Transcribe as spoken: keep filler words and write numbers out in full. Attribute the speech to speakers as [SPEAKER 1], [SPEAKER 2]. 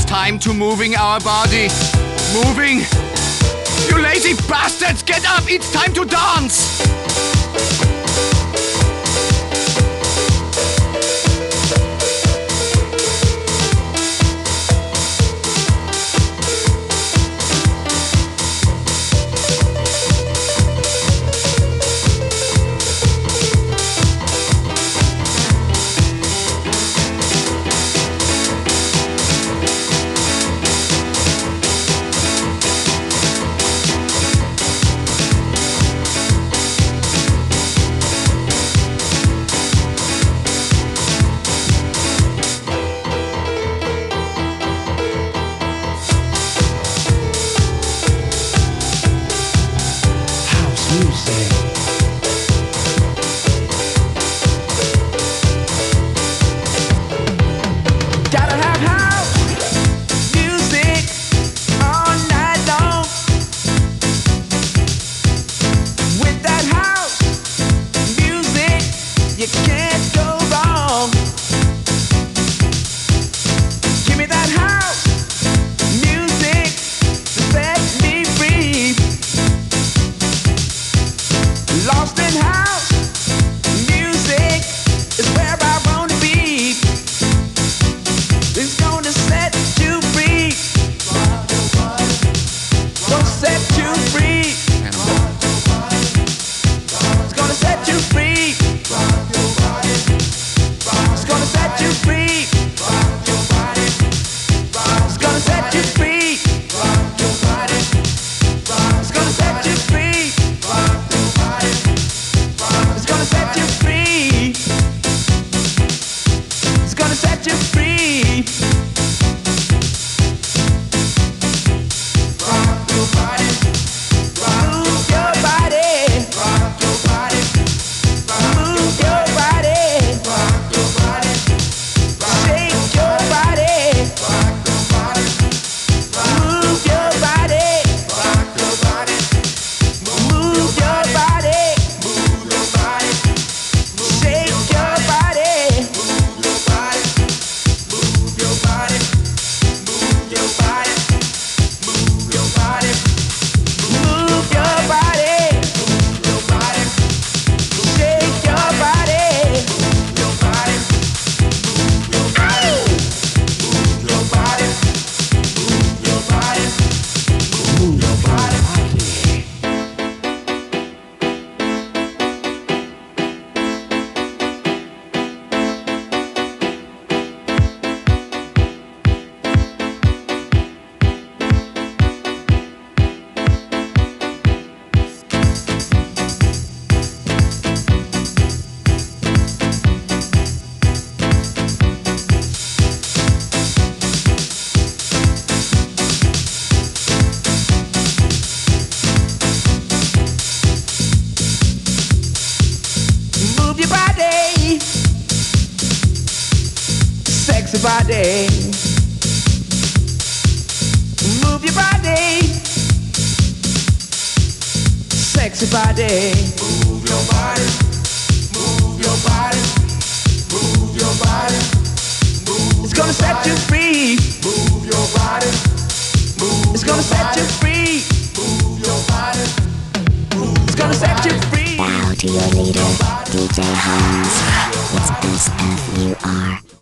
[SPEAKER 1] time to moving our body. Moving. You lazy bastards, get up, it's time to dance.
[SPEAKER 2] Sexy body, move your body. Sexy body, move your body, move your body, move your body. Move it's gonna set you free. Move your body, move it's gonna set you free. Move your body, move it's gonna set you free.
[SPEAKER 3] Bow to your leader, D J Holmes. It's S F U R.